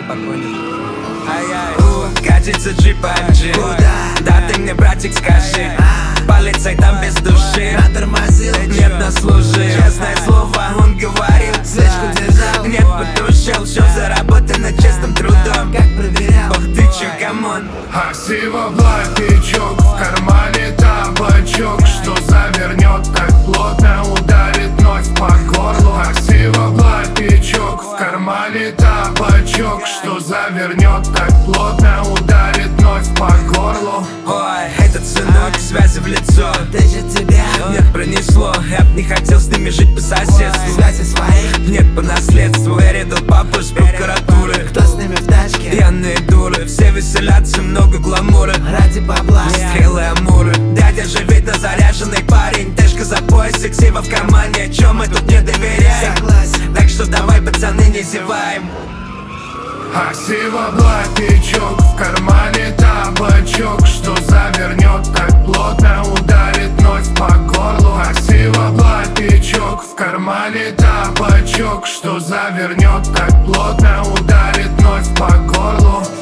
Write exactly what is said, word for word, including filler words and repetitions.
Катится джип эм джи. Да ты мне, братик, скажи, полицай там без души, нет, нас служи. Честное слово, он говорил, слежку держал, нет, потушил. Все заработано честным трудом, как проверял. Ох ты че, камон. Аксива, блатничок, в кармане табачок, что завернет так плотно, ударит вновь по горлу. Аксива, блатничок, в кармане табачок, что завернет так плотно, ударит вновь по горлу. Ой, этот сынок, связи в лицо, Ты же тебя нет, пронесло. Я б не хотел с ними жить по соседству, связи свои. нет, по наследству. Я редал папу с прокуратуры. Кто с ними в тачке? Пьяные дуры, все веселятся, много гламура. Ради бабла. Стрелы, амуры. Дядя же видно заряженный парень. Тэшка за пояс, сексива в кармане. Чё мы тут не доверяем? Согласен. Так что давай, пацаны, не зеваем. Аксива, блатничок, в кармане табачок, что завернет так плотно, ударит вновь по горлу. Аксива, блатничок, в кармане табачок, что завернет так плотно, ударит вновь по горлу.